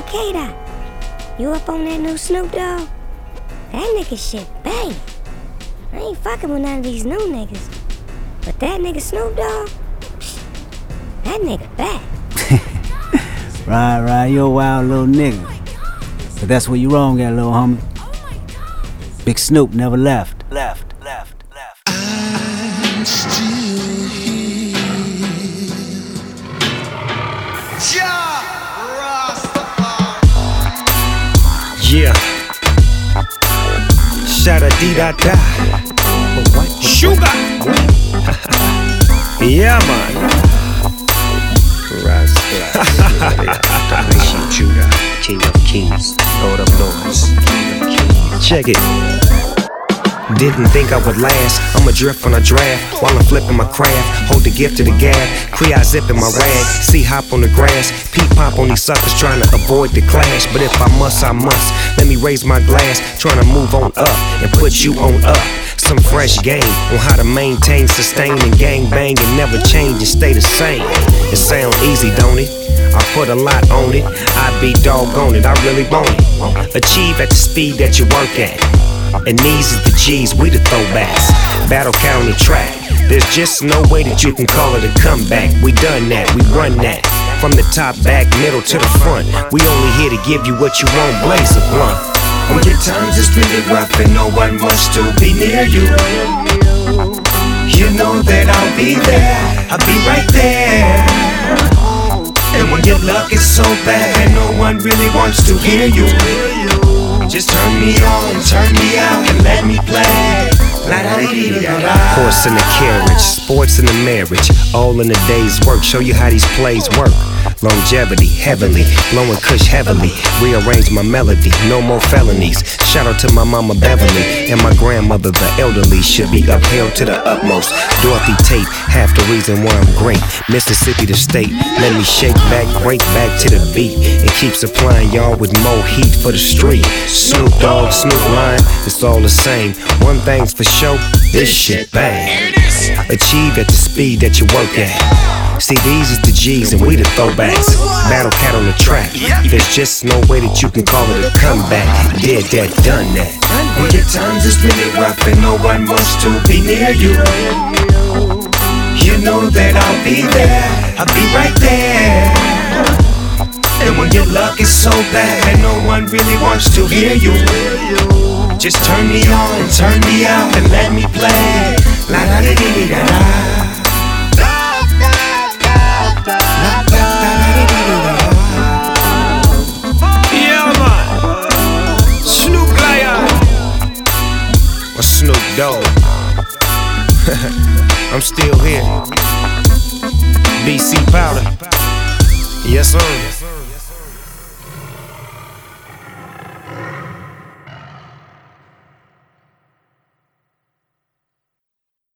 K-Dot, you up on that new Snoop Dogg? That nigga shit bang. I ain't fucking with none of these new niggas. But that nigga Snoop Dogg, that nigga back. Right, you a wild little nigga. But that's where you wrong at, little homie. Big Snoop never left. I'm still here. Yeah. Shada-dee-da-da. Sugar. Yeah, man. Judah, King of Kings, Lord of Lords. Check it. Didn't think I would last. I'ma drift on a draft while I'm flipping my craft. Hold the gift to the gab, Cree-eye zipping my rag. See hop on the grass, peep pop on these suckers trying to avoid the clash. But if I must, I must. Let me raise my glass, trying to move on up and put you on up. Some fresh game on how to maintain, sustain, and gang bang and never change and stay the same. It sound easy, don't it? I put a lot on it. I be doggone it, I really want it. Achieve at the speed that you work at. And these is the G's, we the throwbacks. Battle cat on the track. There's just no way that you can call it a comeback. We done that, we run that. From the top, back, middle to the front. We only here to give you what you want, blaze a blunt. When your times is really rough and no one wants to be near you, you know that I'll be there, I'll be right there. And when your luck is so bad and no one really wants to hear you, just turn me on, turn me out and let me play. Horse in the carriage, sports in the marriage, all in the day's work. Show you how these plays work. Longevity, heavenly, blowing kush heavily. Rearrange my melody, no more felonies. Shout out to my mama Beverly and my grandmother, the elderly. Should be upheld to the utmost. Dorothy Tate, half the reason why I'm great. Mississippi the state, let me shake back, break back to the beat, and keep supplying y'all with more heat for the street. Snoop Dogg, Snoop Lion, it's all the same. One thing's for sure, this shit bang. Achieve at the speed that you work at. See, these is the G's and we the throwbacks. Battle cat on the track. There's just no way that you can call it a comeback. Did that, done that. When your times is really rough and no one wants to be near you, you know that I'll be there, I'll be right there. And when your luck is so bad and no one really wants to hear you, just turn me on, turn me out and let me play. La da da da da da. Snoop Dogg. I'm still here. BC Powder. Yes, sir.